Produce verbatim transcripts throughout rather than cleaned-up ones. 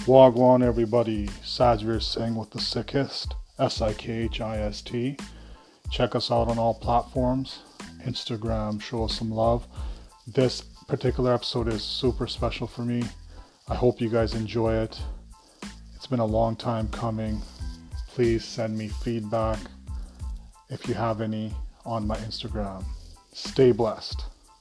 Wagwan everybody, Sajvir Singh with the Sikhist, S I K H I S T. Check us out on all platforms. Instagram, show us some love. This particular episode is super special for me. I hope you guys enjoy it. It's been a long time coming. Please send me feedback if you have any on my Instagram. Stay blessed.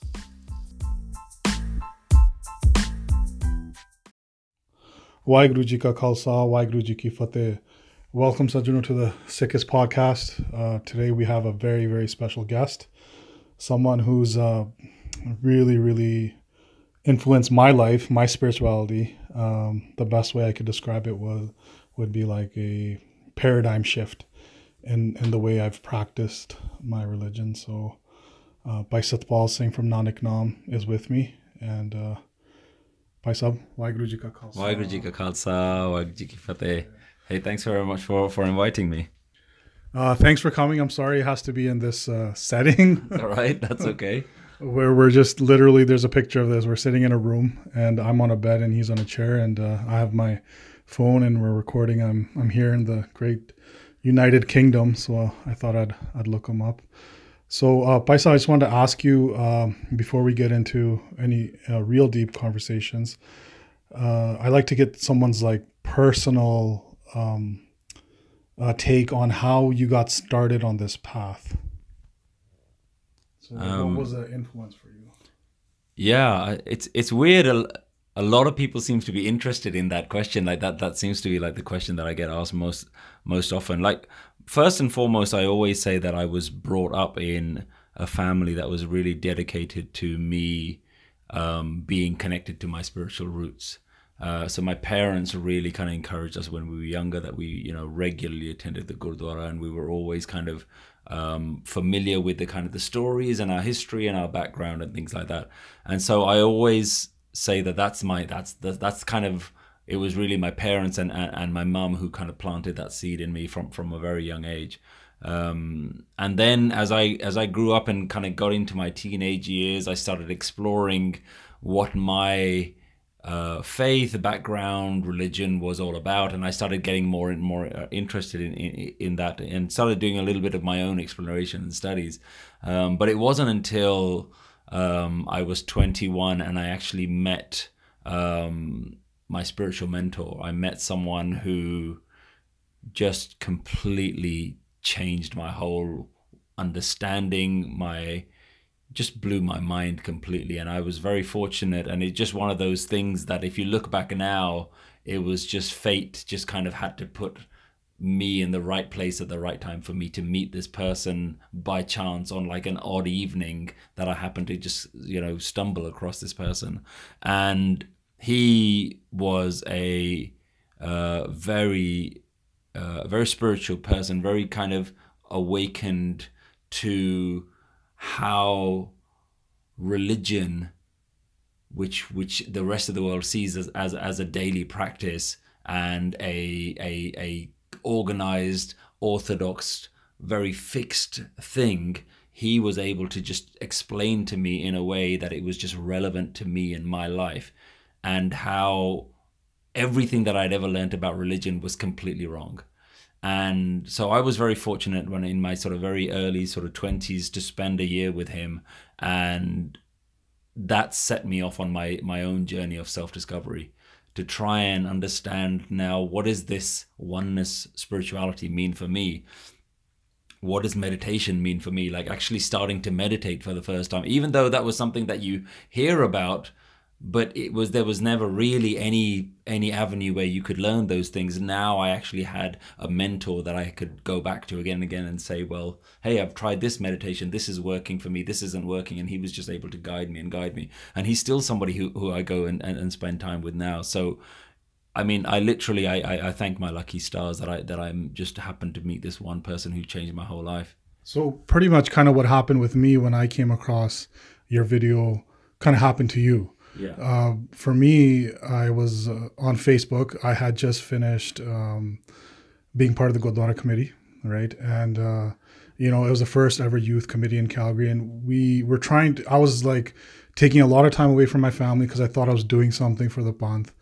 Waheguru Ji Ka Khalsa, Waheguru Ji Ki Fateh. Welcome, Sajjano, to the Sikhist podcast. Uh, today we have a very, very special guest. Someone who's uh, really, really influenced my life, my spirituality. Um, the best way I could describe it was would be like a paradigm shift in, in the way I've practiced my religion. So, uh, Bhai Satpal Singh from Nanak Naam is with me, and uh, Bhai Sahab, Waheguru Ji Ka Khalsa. Waheguru Ji Ka Khalsa, Waheguru Ji Ki Fateh. Hey, thanks very much for, for inviting me. Uh, thanks for coming. I'm sorry it has to be in this uh, setting. All right, that's okay. Where we're just literally, there's a picture of this. We're sitting in a room, and I'm on a bed, and he's on a chair, and uh, I have my phone, and we're recording. I'm I'm here in the great United Kingdom, so uh, I thought I'd I'd look him up. So, uh, Paisa, I just wanted to ask you, um, before we get into any uh, real deep conversations, uh, I like to get someone's like personal um, uh, take on how you got started on this path. So um, what was the influence for you? Yeah, it's it's weird. A, a lot of people seem to be interested in that question. Like that, that seems to be like the question that I get asked most most often. Like, first and foremost, I always say that I was brought up in a family that was really dedicated to me um, being connected to my spiritual roots. Uh, so my parents really kind of encouraged us when we were younger that we, you know, regularly attended the Gurdwara, and we were always kind of um, familiar with the kind of the stories and our history and our background and things like that. And so I always say that that's my, that's, that's kind of, it was really my parents and, and, and my mum who kind of planted that seed in me from, from a very young age. Um, and then as I, as I grew up and kind of got into my teenage years, I started exploring what my uh, faith, background, religion was all about. And I started getting more and more uh, interested in, in, in that, and started doing a little bit of my own exploration and studies. Um, but it wasn't until um, I was twenty-one and I actually met um, my spiritual mentor. I met someone who just completely changed my whole understanding, my just blew my mind completely. And I was very fortunate, and it's just one of those things that if you look back now, it was just fate just kind of had to put me in the right place at the right time for me to meet this person by chance on like an odd evening that I happened to just, you know, stumble across this person. And he was a uh, very, uh, very spiritual person, very kind of awakened to how religion, which which the rest of the world sees as as, as a daily practice and a a a organized, orthodox, very fixed thing, he was able to just explain to me in a way that it was just relevant to me in my life, and how everything that I'd ever learned about religion was completely wrong. And so I was very fortunate when in my sort of very early sort of twenties to spend a year with him, and that set me off on my my own journey of self-discovery, to try and understand now, what does this oneness spirituality mean for me? What does meditation mean for me? Like actually starting to meditate for the first time, even though that was something that you hear about, but it was there was never really any any avenue where you could learn those things. Now I actually had a mentor that I could go back to again and again and say, well, hey, I've tried this meditation, this is working for me, this isn't working. And he was just able to guide me and guide me. And he's still somebody who, who I go and, and, and spend time with now. So I mean, I literally I, I, I thank my lucky stars that I that I'm just happened to meet this one person who changed my whole life. So pretty much kind of what happened with me when I came across your video kind of happened to you. Yeah. Uh, for me, I was uh, on Facebook. I had just finished um, being part of the Gurdwara committee, right? And, uh, you know, it was the first ever youth committee in Calgary. And we were trying to, I was like taking a lot of time away from my family because I thought I was doing something for the Panth.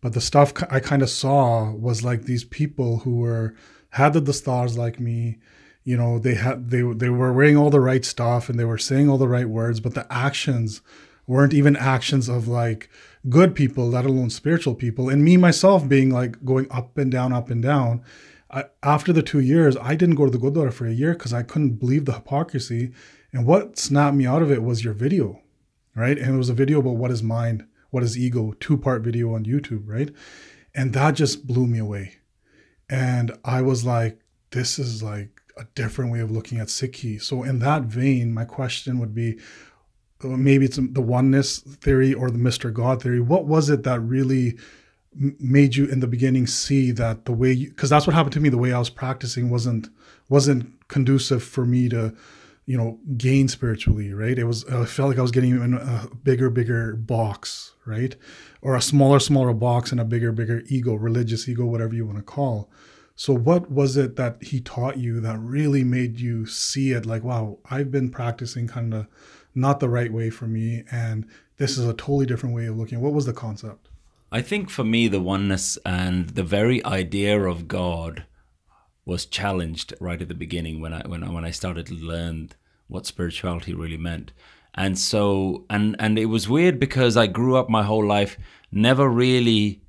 But the stuff I kind of saw was like these people who were had the stars like me. You know, they had they they were wearing all the right stuff and they were saying all the right words, but the actions weren't even actions of like good people, let alone spiritual people. And me myself being like going up and down, up and down. I, after the two years, I didn't go to the Gurdwara for a year because I couldn't believe the hypocrisy. And what snapped me out of it was your video, right? And it was a video about what is mind, what is ego, two-part video on YouTube, right? And that just blew me away. And I was like, this is like a different way of looking at Sikhi. So in that vein, my question would be, maybe it's the oneness theory or the Mister God theory. What was it that really made you in the beginning see that the way you, because that's what happened to me, the way I was practicing wasn't wasn't conducive for me to, you know, gain spiritually, right? It was, I felt like I was getting in a bigger, bigger box, right? Or a smaller, smaller box and a bigger, bigger ego, religious ego, whatever you want to call. So what was it that he taught you that really made you see it like, wow, I've been practicing kind of not the right way for me, and this is a totally different way of looking. What was the concept? I think for me, the oneness and the very idea of God was challenged right at the beginning when I when I, when I started to learn what spirituality really meant. And so, and and it was weird because I grew up my whole life never really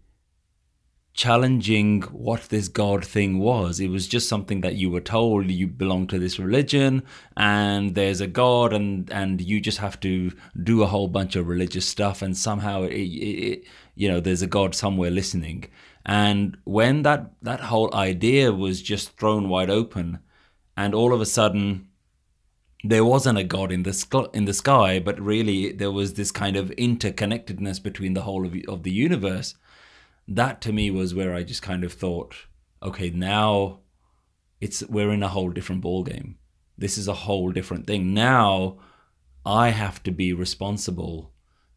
challenging what this God thing was. It was just something that you were told you belong to this religion and there's a God, and and you just have to do a whole bunch of religious stuff, and somehow it, it, it, you know, there's a God somewhere listening. And when that that whole idea was just thrown wide open, and all of a sudden there wasn't a God in the sky, in the sky, but really there was this kind of interconnectedness between the whole of, of the universe. That to me was where I just kind of thought, okay, now it's we're in a whole different ballgame. This is a whole different thing. Now I have to be responsible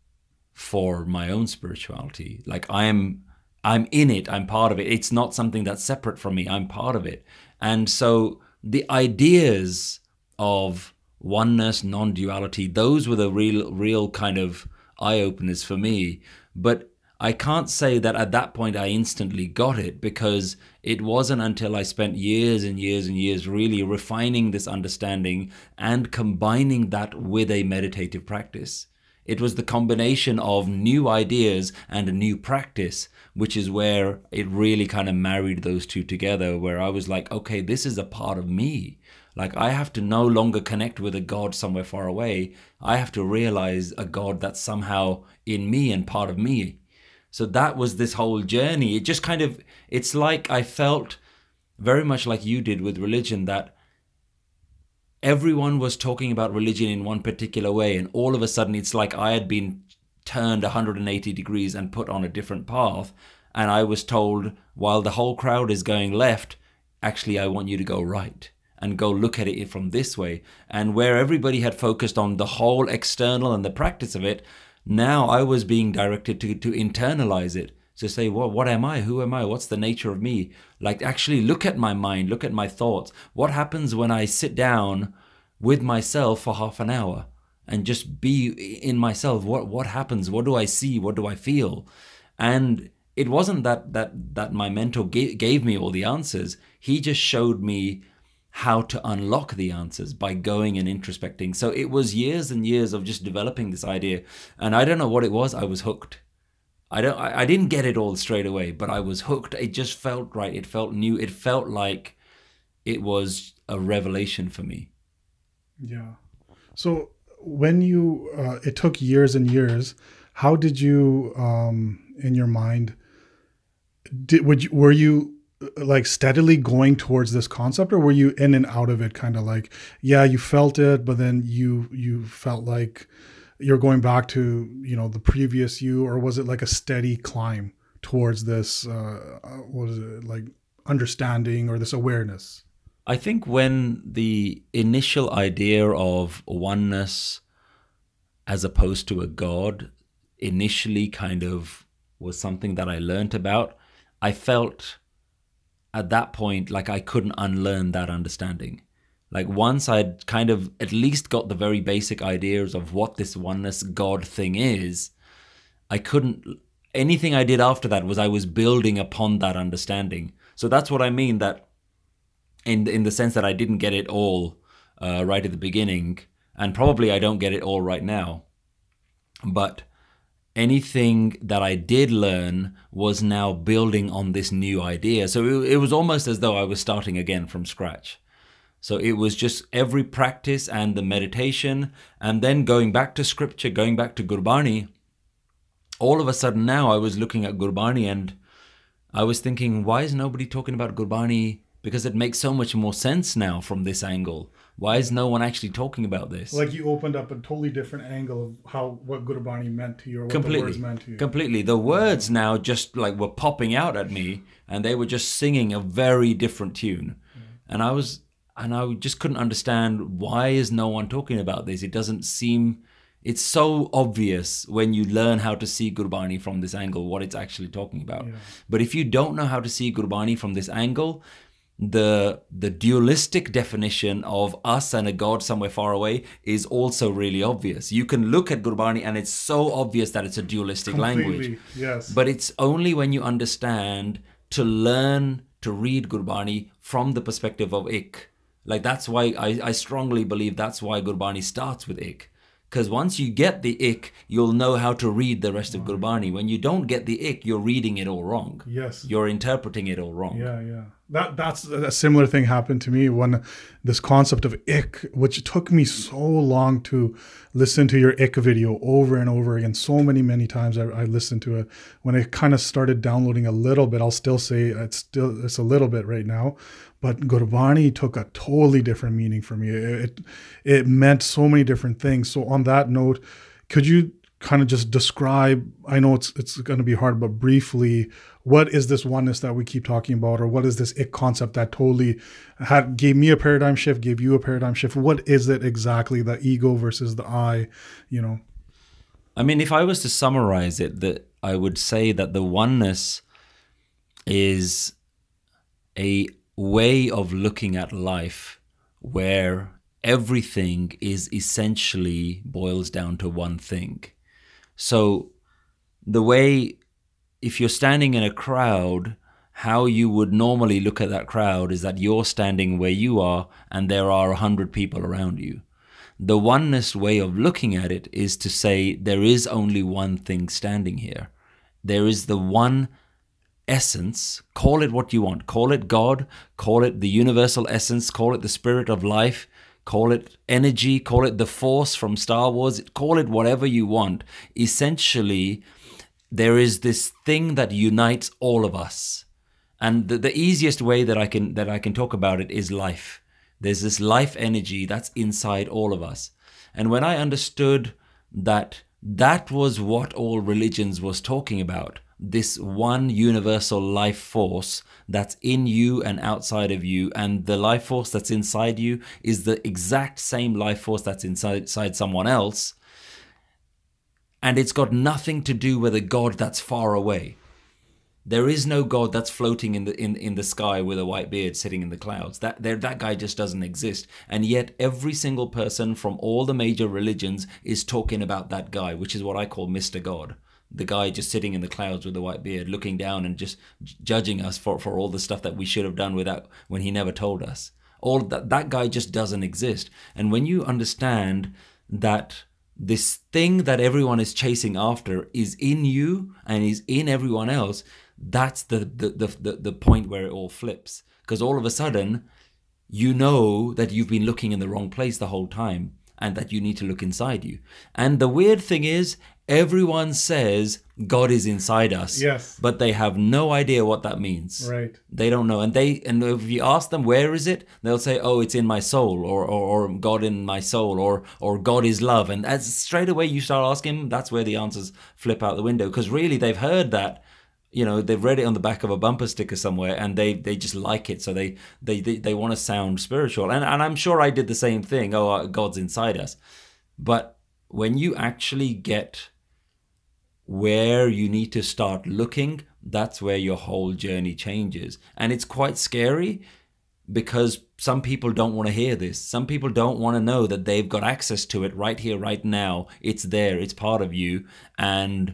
for my own spirituality. Like I'm I'm in it, I'm part of it. It's not something that's separate from me, I'm part of it. And so the ideas of oneness, non-duality, those were the real real kind of eye-openers for me. But I can't say that at that point I instantly got it, because it wasn't until I spent years and years and years really refining this understanding and combining that with a meditative practice. It was the combination of new ideas and a new practice, which is where it really kind of married those two together, where I was like, okay, this is a part of me. Like I have to no longer connect with a God somewhere far away. I have to realize a God that's somehow in me and part of me. So that was this whole journey. It just kind of, it's like I felt very much like you did with religion, that everyone was talking about religion in one particular way. And all of a sudden, it's like I had been turned one hundred eighty degrees and put on a different path. And I was told, while the whole crowd is going left, actually, I want you to go right and go look at it from this way. And where everybody had focused on the whole external and the practice of it, now I was being directed to, to internalize it, to say, well, what am I? Who am I? What's the nature of me? Like actually look at my mind, look at my thoughts. What happens when I sit down with myself for half an hour and just be in myself? What what happens? What do I see? What do I feel? And it wasn't that that that my mentor gave, gave me all the answers. He just showed me how to unlock the answers by going and introspecting. So it was years and years of just developing this idea. And I don't know what it was. I was hooked. I don't, I, I didn't get it all straight away, but I was hooked. It just felt right. It felt new. It felt like it was a revelation for me. Yeah. So when you, uh, it took years and years, how did you, um, in your mind, did, would you, were you, like steadily going towards this concept, or were you in and out of it, kind of like, yeah, you felt it, but then you you felt like you're going back to, you know, the previous you, or was it like a steady climb towards this uh what is it, like understanding or this awareness? I think when the initial idea of oneness as opposed to a God initially kind of was something that I learned about, I felt at that point, like I couldn't unlearn that understanding. Like once I'd kind of at least got the very basic ideas of what this oneness God thing is, I couldn't anything I did after that was I was building upon that understanding. So that's what I mean, that in in the sense that I didn't get it all uh, right at the beginning, and probably I don't get it all right now. But anything that I did learn was now building on this new idea. So it, it was almost as though I was starting again from scratch. So it was just every practice and the meditation, and then going back to scripture, going back to Gurbani. All of a sudden now I was looking at Gurbani and I was thinking, why is nobody talking about Gurbani? Because it makes so much more sense now from this angle. Why is no one actually talking about this? Like you opened up a totally different angle of how what Gurbani meant to you, or what completely, the words meant to you. Completely. The words now just like were popping out at me, and they were just singing a very different tune. Mm. And I was, and I just couldn't understand, why is no one talking about this? It doesn't seem, it's so obvious when you learn how to see Gurbani from this angle, what it's actually talking about. Yeah. But if you don't know how to see Gurbani from this angle, the the dualistic definition of us and a God somewhere far away is also really obvious. You can look at Gurbani and it's so obvious that it's a dualistic Completely, language. Yes. But it's only when you understand to learn to read Gurbani from the perspective of Ik. Like that's why I, I strongly believe that's why Gurbani starts with Ik. Because once you get the Ik, you'll know how to read the rest of Gurbani. When you don't get the Ik, you're reading it all wrong. Yes. You're interpreting it all wrong. Yeah, yeah. That that's a similar thing happened to me when this concept of Ik, which took me so long to listen to your Ik video over and over again. So many, many times I, I listened to it. When I kind of started downloading a little bit, I'll still say it's still it's a little bit right now. But Gurbani took a totally different meaning for me. It it meant so many different things. So on that note, could you kind of just describe, I know it's it's going to be hard, but briefly, what is this oneness that we keep talking about, or what is this Ik concept that totally had gave me a paradigm shift, gave you a paradigm shift? What is it exactly, the ego versus the I, you know? I mean, if I was to summarize it, that I would say that the oneness is a way of looking at life where everything is essentially boils down to one thing. So the way, if you're standing in a crowd, how you would normally look at that crowd is that you're standing where you are and there are a hundred people around you. The oneness way of looking at it is to say there is only one thing standing here. There is the one essence, call it what you want, call it God, call it the universal essence, call it the spirit of life, call it energy, call it the force from Star Wars, call it whatever you want. Essentially, there is this thing that unites all of us. And the, the easiest way that I can that I can talk about it is life. There's this life energy that's inside all of us. And when I understood that that was what all religions was talking about, this one universal life force that's in you and outside of you, and the life force that's inside you is the exact same life force that's inside, inside someone else, and it's got nothing to do with a God that's far away. There is no God that's floating in the in, in the sky with a white beard sitting in the clouds. That there, that guy just doesn't exist. And yet every single person from all the major religions is talking about that guy, which is what I call Mister God. The guy just sitting in the clouds with the white beard, looking down and just judging us for, for all the stuff that we should have done without, when he never told us. All that, that guy just doesn't exist. And when you understand that this thing that everyone is chasing after is in you and is in everyone else, that's the the the, the, the point where it all flips. Because all of a sudden, you know that you've been looking in the wrong place the whole time, and that you need to look inside you. And the weird thing is, everyone says God is inside us, yes, but they have no idea what that means. Right. They don't know. And they and if you ask them, where is it? They'll say, oh, it's in my soul, or or, or God in my soul, or or God is love. And as straight away you start asking, that's where the answers flip out the window. Because really they've heard that, you know, they've read it on the back of a bumper sticker somewhere, and they they just like it. So they they they, they want to sound spiritual. And, and I'm sure I did the same thing. Oh, God's inside us. But when you actually get where you need to start looking, that's where your whole journey changes. And it's quite scary, because some people don't want to hear this. Some people don't want to know that they've got access to it right here, right now. It's there. It's part of you. And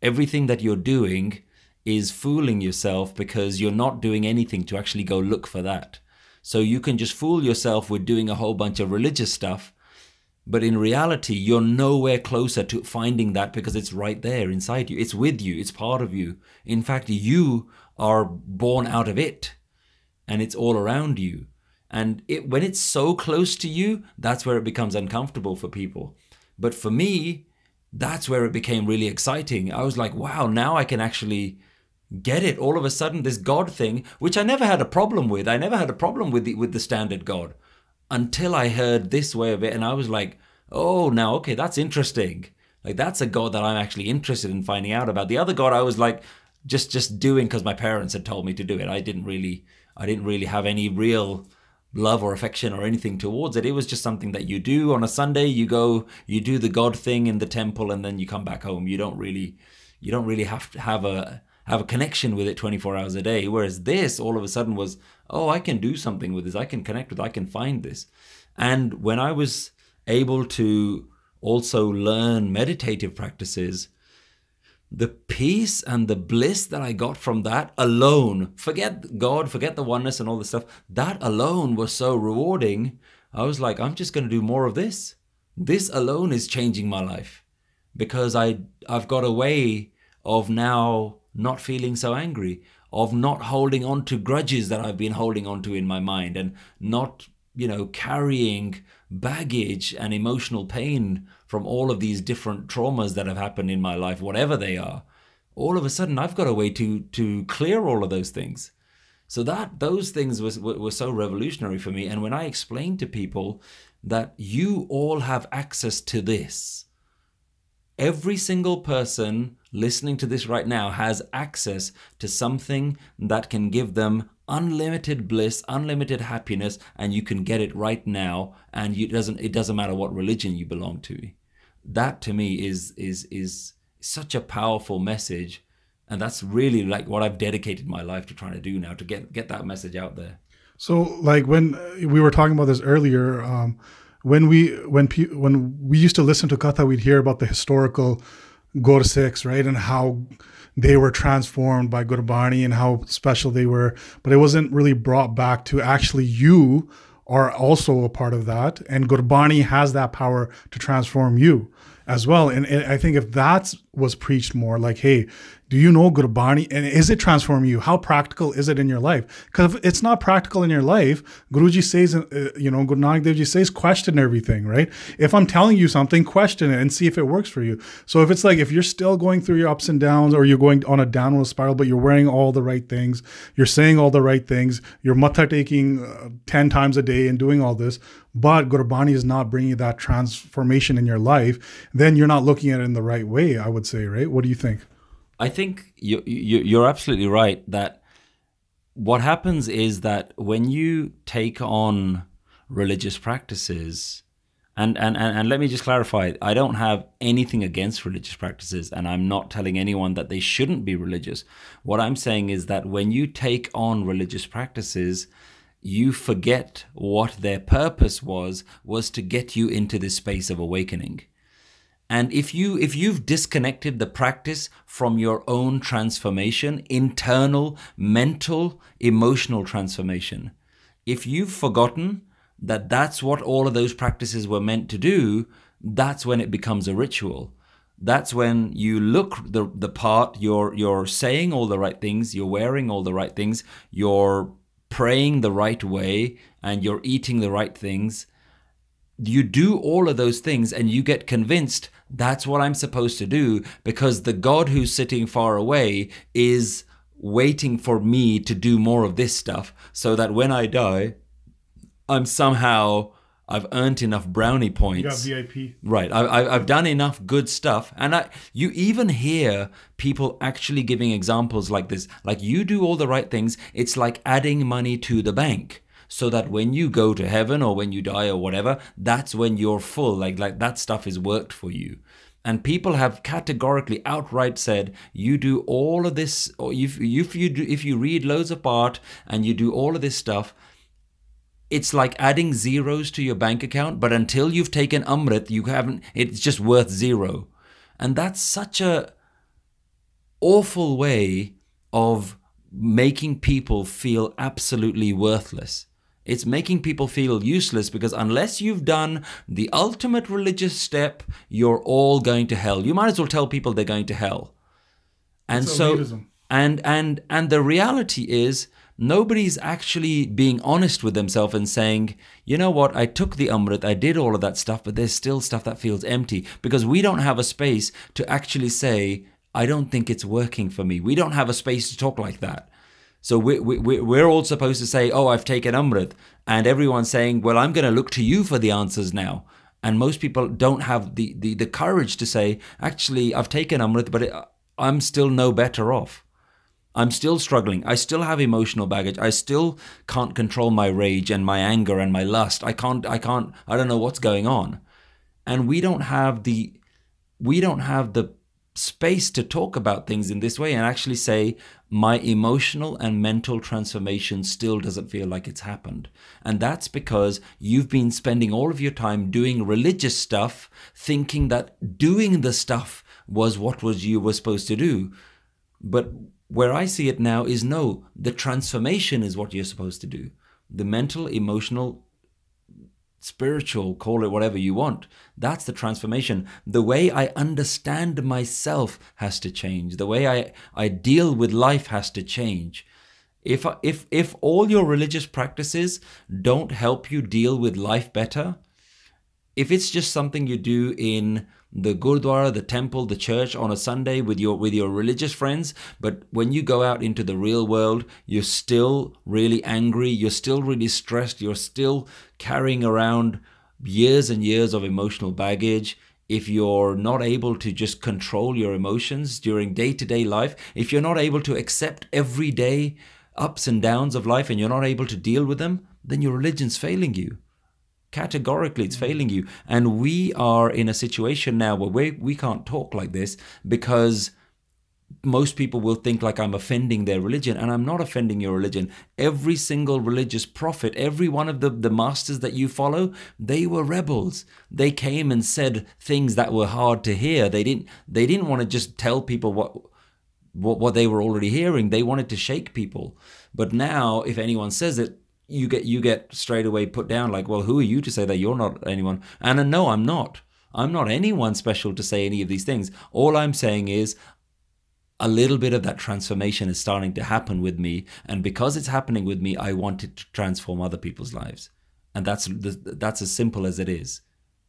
everything that you're doing is fooling yourself because you're not doing anything to actually go look for that. So you can just fool yourself with doing a whole bunch of religious stuff, but in reality, you're nowhere closer to finding that because it's right there inside you. It's with you. It's part of you. In fact, you are born out of it, and it's all around you. And it, when it's so close to you, that's where it becomes uncomfortable for people. But for me, that's where it became really exciting. I was like, wow, now I can actually get it. All of a sudden, this God thing, which I never had a problem with. I never had a problem with the, with the standard God until I heard this way of it. And I was like, oh, now, okay, that's interesting. Like, that's a God that I'm actually interested in finding out about. The other God, I was like, just just doing because my parents had told me to do it. I didn't really, I didn't really have any real love or affection or anything towards it. It was just something that you do on a Sunday. You go, you do the God thing in the temple, and then you come back home. You don't really, you don't really have to have a have a connection with it twenty-four hours a day. Whereas this, all of a sudden, was, oh, I can do something with this. I can connect with. I can find this. And when I was able to also learn meditative practices, the peace and the bliss that I got from that alone, forget God, forget the oneness and all this stuff, that alone was so rewarding. I was like, I'm just going to do more of this. This alone is changing my life because I, I've got a way of now not feeling so angry, of not holding on to grudges that I've been holding on to in my mind, and not, you know, carrying baggage and emotional pain from all of these different traumas that have happened in my life, whatever they are. All of a sudden, I've got a way to to clear all of those things. So that those things was were so revolutionary for me. And when I explained to people that you all have access to this, every single person listening to this right now has access to something that can give them unlimited bliss, unlimited happiness, and you can get it right now. And you, it doesn't it doesn't matter what religion you belong to. That to me is is is such a powerful message, and that's really like what I've dedicated my life to trying to do now, to get get that message out there. So, like when we were talking about this earlier, um, when we when pe- when we used to listen to Katha, we'd hear about the historical Gursikhs, right, and how they were transformed by Gurbani and how special they were, but it wasn't really brought back to actually you are also a part of that, and Gurbani has that power to transform you as well. And, and I think if that was preached more, like, hey, do you know Gurbani, and is it transforming you? How practical is it in your life? Because if it's not practical in your life, Guruji says, uh, you know, Guru Nanak Dev Ji says, question everything, right? If I'm telling you something, question it and see if it works for you. So if it's like, if you're still going through your ups and downs, or you're going on a downward spiral, but you're wearing all the right things, you're saying all the right things, you're matha taking uh, ten times a day and doing all this, but Gurbani is not bringing that transformation in your life, then you're not looking at it in the right way, I would say, right? What do you think? I think you, you, you're absolutely right that what happens is that when you take on religious practices, and, and, and, and let me just clarify, I don't have anything against religious practices, and I'm not telling anyone that they shouldn't be religious. What I'm saying is that when you take on religious practices, you forget what their purpose was, was to get you into this space of awakening. And if you if you've disconnected the practice from your own transformation, internal, mental, emotional transformation, if you've forgotten that that's what all of those practices were meant to do, that's when it becomes a ritual. That's when you look the the part, you're you're saying all the right things, you're wearing all the right things, you're praying the right way, and you're eating the right things. You do all of those things and you get convinced that's what I'm supposed to do, because the God who's sitting far away is waiting for me to do more of this stuff, so that when I die, I'm somehow, I've earned enough brownie points. You got V I P. Right. I, I've done enough good stuff. And I, you even hear people actually giving examples like this. Like, you do all the right things. It's like adding money to the bank, so that when you go to heaven or when you die or whatever, that's when you're full. Like, like that stuff is worked for you. And people have categorically outright said, you do all of this, or if, if you do, if you read loads of Part and you do all of this stuff, it's like adding zeros to your bank account, but until you've taken Amrit, you haven't, it's just worth zero. And that's such a, awful way of making people feel absolutely worthless. It's making people feel useless, because unless you've done the ultimate religious step, you're all going to hell. You might as well tell people they're going to hell. And It's so, elitism. and and and the reality is, nobody's actually being honest with themselves and saying, you know what, I took the Amrit, I did all of that stuff, but there's still stuff that feels empty, because we don't have a space to actually say, I don't think it's working for me. We don't have a space to talk like that. So we, we, we're all supposed to say, oh, I've taken Amrit. And everyone's saying, well, I'm going to look to you for the answers now. And most people don't have the, the, the courage to say, actually, I've taken Amrit, but it, I'm still no better off. I'm still struggling. I still have emotional baggage. I still can't control my rage and my anger and my lust. I can't, I can't, I don't know what's going on. And we don't have the, we don't have the space to talk about things in this way and actually say, my emotional and mental transformation still doesn't feel like it's happened. And that's because you've been spending all of your time doing religious stuff, thinking that doing the stuff was what was you were supposed to do. But where I see it now is, no, the transformation is what you're supposed to do. The mental, emotional, spiritual, call it whatever you want. That's the transformation. The way I understand myself has to change. The way I, I deal with life has to change. If, if, if all your religious practices don't help you deal with life better, if it's just something you do in the Gurdwara, the temple, the church on a Sunday with your with your religious friends, but when you go out into the real world, you're still really angry, you're still really stressed, you're still carrying around years and years of emotional baggage. If you're not able to just control your emotions during day-to-day life, if you're not able to accept everyday ups and downs of life and you're not able to deal with them, then your religion's failing you. Categorically, it's failing you. And we are in a situation now where we, we can't talk like this, because most people will think like I'm offending their religion, and I'm not offending your religion. Every single religious prophet, every one of the, the masters that you follow, they were rebels. They came and said things that were hard to hear. They didn't they didn't want to just tell people what what, what they were already hearing. They wanted to shake people. But now, if anyone says it, you get you get straight away put down, like, well, who are you to say that you're not anyone? And uh, no, I'm not. I'm not anyone special to say any of these things. All I'm saying is a little bit of that transformation is starting to happen with me. And because it's happening with me, I want it to transform other people's lives. And that's that's as simple as it is.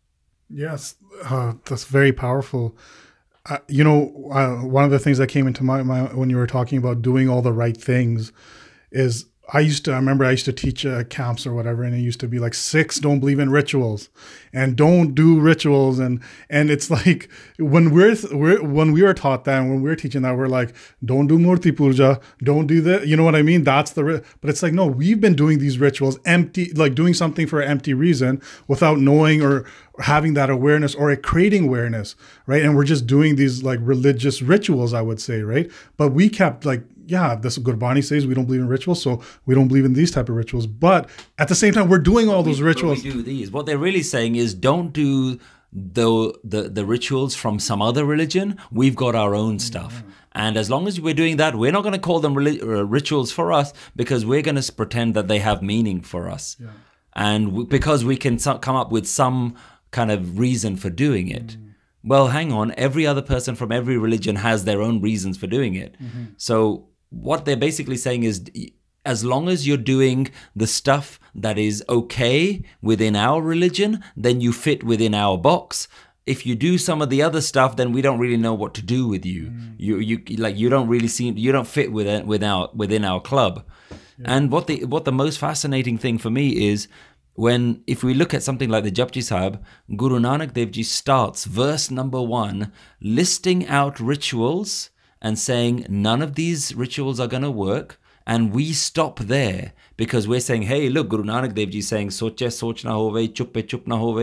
Yes, uh, that's very powerful. Uh, you know, uh, one of the things that came into my mind when you were talking about doing all the right things is, I used to, I remember I used to teach uh, camps or whatever, and it used to be like, Sikhs don't believe in rituals and don't do rituals. And, and it's like, when we're, we're, when we were taught that, and when we were teaching that, we're like, don't do Murti Puja, don't do that. You know what I mean? That's the, but it's like, no, we've been doing these rituals empty, like doing something for an empty reason without knowing or having that awareness or creating awareness, right? And we're just doing these like religious rituals, I would say, right? But we kept like, yeah, this Gurbani says we don't believe in rituals, so we don't believe in these type of rituals. But at the same time, we're doing all but those we, rituals. We do these. What they're really saying is, don't do the, the the rituals from some other religion. We've got our own stuff. Mm-hmm. And as long as we're doing that, we're not going to call them uh, rituals for us, because we're going to pretend that they have meaning for us. Yeah. And w- because we can so- come up with some kind of reason for doing it. Mm-hmm. Well, hang on. Every other person from every religion has their own reasons for doing it. Mm-hmm. So what they're basically saying is, as long as you're doing the stuff that is okay within our religion, then you fit within our box. If you do some of the other stuff, then we don't really know what to do with you. Mm. You, you like you don't really seem you don't fit within within our within our club. Yeah. And what the what the most fascinating thing for me is, when if we look at something like the Japji Sahib, Guru Nanak Dev Ji starts verse number one listing out rituals and saying none of these rituals are going to work. And we stop there because we're saying, hey, look, Guru Nanak Dev Ji is saying, soche soch na hove, chuppe chup na hove.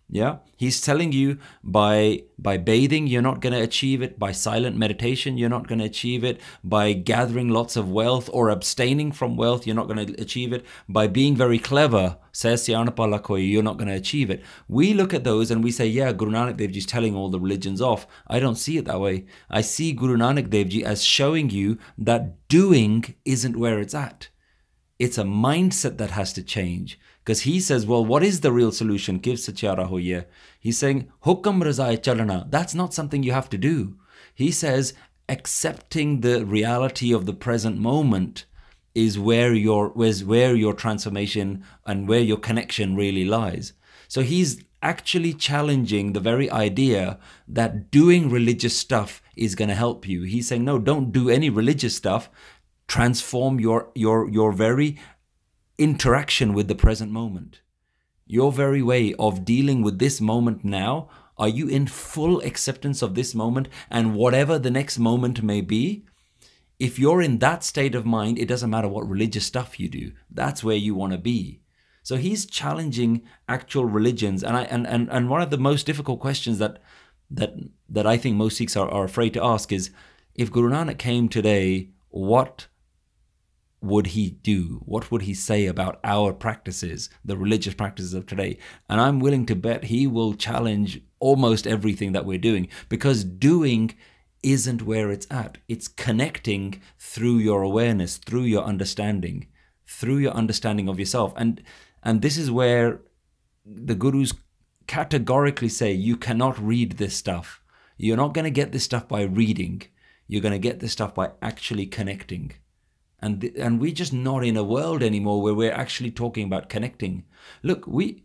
Yeah, he's telling you by by bathing, you're not going to achieve it. By silent meditation, you're not going to achieve it. By gathering lots of wealth or abstaining from wealth, you're not going to achieve it. By being very clever, you're not going to achieve it. We look at those and we say, yeah, Guru Nanak Dev Ji is telling all the religions off. I don't see it that way. I see Guru Nanak Dev Ji as showing you that doing isn't where it's at. It's a mindset that has to change. Because he says, well, what is the real solution? Give satyara hoye. He's saying, hukam razai chalana. That's not something you have to do. He says, accepting the reality of the present moment is where your, is where your transformation and where your connection really lies. So he's actually challenging the very idea that doing religious stuff is going to help you. He's saying, no, don't do any religious stuff. Transform your, your, your very interaction with the present moment. Your very way of dealing with this moment now. Are you in full acceptance of this moment and whatever the next moment may be? If you're in that state of mind, it doesn't matter what religious stuff you do. That's where you want to be. So he's challenging actual religions. And I and, and, and one of the most difficult questions that that that I think most Sikhs are, are afraid to ask is, if Guru Nanak came today, what would he do? What would he say about our practices, the religious practices of today? And I'm willing to bet he will challenge almost everything that we're doing, because doing isn't where it's at. It's connecting through your awareness, through your understanding, through your understanding of yourself. And and this is where the gurus categorically say, you cannot read this stuff. You're not going to get this stuff by reading. You're going to get this stuff by actually connecting. And th- and we're just not in a world anymore where we're actually talking about connecting. Look, we,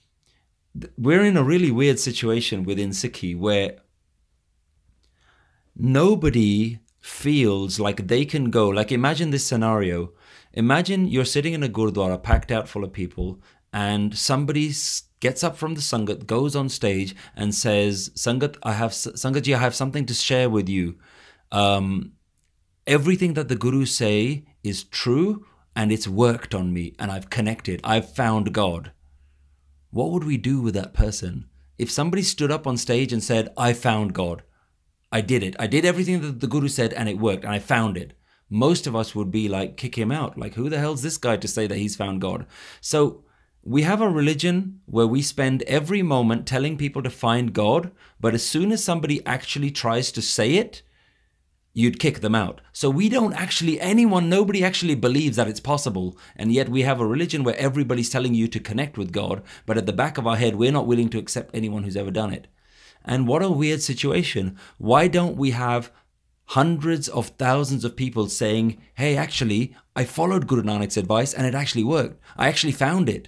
th- we're in a really weird situation within Sikhi where nobody feels like they can go. Like, imagine this scenario. Imagine you're sitting in a gurdwara packed out full of people, and somebody gets up from the Sangat, goes on stage and says, Sangat, I have, Sangatji, I have something to share with you. Um, Everything that the gurus say is true, and it's worked on me, and I've connected. I've found God. What would we do with that person? If somebody stood up on stage and said, I found God. I did it. I did everything that the guru said, and it worked, and I found it. Most of us would be like, kick him out. Like, who the hell's this guy to say that he's found God? So we have a religion where we spend every moment telling people to find God, but as soon as somebody actually tries to say it, you'd kick them out. So we don't actually, anyone, nobody actually believes that it's possible. And yet we have a religion where everybody's telling you to connect with God, but at the back of our head, we're not willing to accept anyone who's ever done it. And what a weird situation. Why don't we have hundreds of thousands of people saying, hey, actually, I followed Guru Nanak's advice and it actually worked. I actually found it.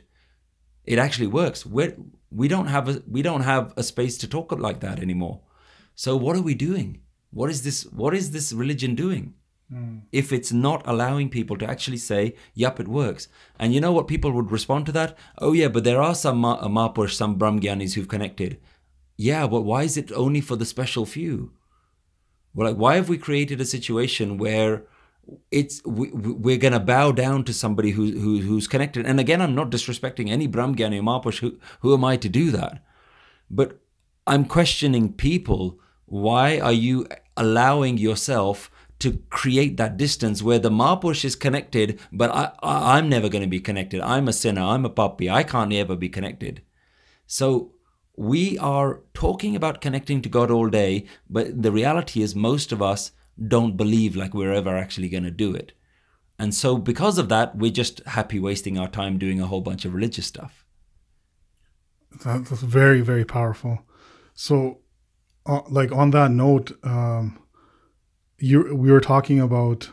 It actually works. We're, we don't have a, we don't have a space to talk like that anymore. So what are we doing? What is this? What is this religion doing? Mm. If it's not allowing people to actually say, yup, it works. And you know what people would respond to that? Oh yeah, but there are some ma- Mahapurush, some Brahmgyanis who've connected. Yeah, but why is it only for the special few? Well, like, why have we created a situation where it's we, we're going to bow down to somebody who, who who's connected? And again, I'm not disrespecting any Brahmgyani or Mahapurush. Who, who am I to do that? But I'm questioning people. Why are you allowing yourself to create that distance where the Mahapurush is connected, but I, I, I'm never going to be connected. I'm a sinner. I'm a papi. I can't ever be connected. So we are talking about connecting to God all day, but the reality is most of us don't believe like we're ever actually going to do it. And so because of that, we're just happy wasting our time doing a whole bunch of religious stuff. That's very, very powerful. So, Uh, like on that note, um, you we were talking about.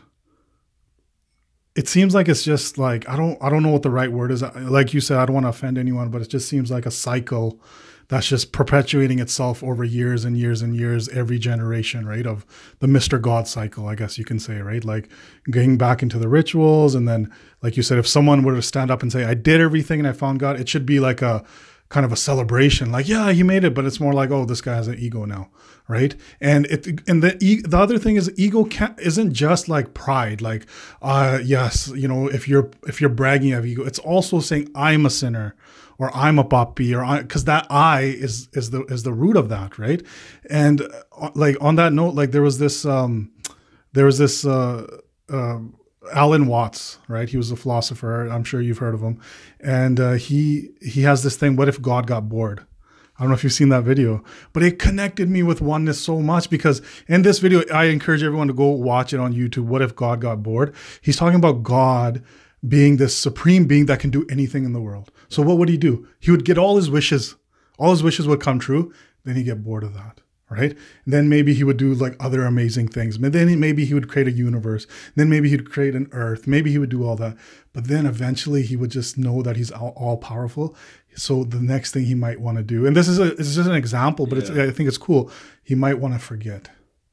It seems like it's just like I don't I don't know what the right word is. Like you said, I don't want to offend anyone, but it just seems like a cycle that's just perpetuating itself over years and years and years, every generation, right? Of the Mister God cycle, I guess you can say, right? Like getting back into the rituals, and then, like you said, if someone were to stand up and say, "I did everything and I found God," it should be like a kind of a celebration, like, yeah, he made it, but it's more like, oh, this guy has an ego now, right? And it and the e- the other thing is, ego can't, isn't just like pride, like, uh, yes, you know, if you're if you're bragging of ego, it's also saying I'm a sinner, or I'm a papi, or I, because that I is is the is the root of that, right? And uh, like on that note, like there was this um, there was this uh, uh, Alan Watts, right? He was a philosopher. I'm sure you've heard of him, and uh, he he has this thing. What if God got bored? I don't know if you've seen that video, but it connected me with oneness so much, because in this video, I encourage everyone to go watch it on YouTube. What if God got bored? He's talking about God being this supreme being that can do anything in the world. So what would he do? He would get all his wishes. All his wishes would come true. Then he'd get bored of that, right? And then maybe he would do like other amazing things. But then maybe he would create a universe. Then maybe he'd create an earth. Maybe he would do all that. But then eventually he would just know that he's all, all powerful. So the next thing he might want to do, and this is a, it's just an example, but yeah. it's, I think it's cool. He might want to forget